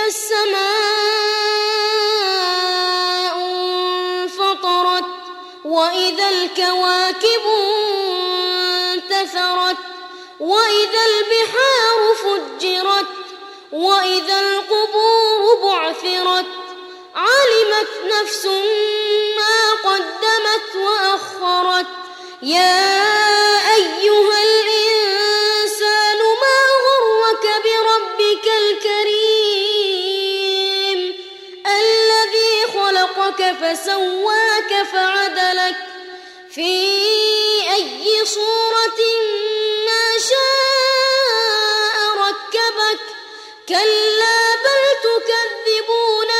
السماء انفطرت وإذا الكواكب انتثرت وإذا البحار فجرت وإذا القبور بعثرت علمت نفس ما قدمت وأخرت يا أيها الإنسان ما غرك بربك الكريم الذي خلقك فسواك فعدلك في أي صورة ما شاء ركبك كلا بل تكذبون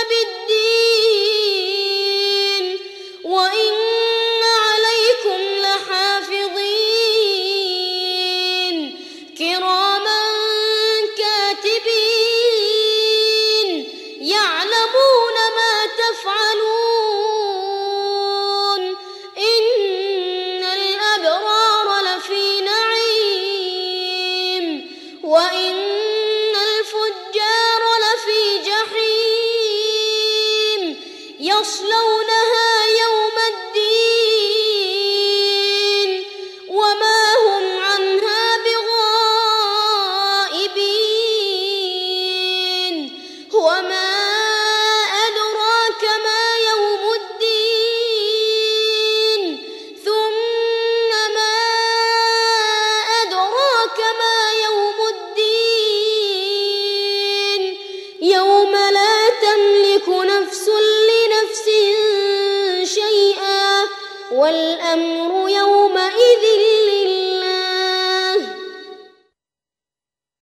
بالدين وإن عليكم لحافظين كراما كاتبين يعلمون ما تفعلون إن الأبرار لفي نعيم وإن الفجار لفي جحيم يصلونها يوم الدين وما هم عنها بغائبين وما أدراك ما يوم الدين ثم ما أدراك ما يوم الدين يوم لا تملك نفس لنفس شيئا والأمر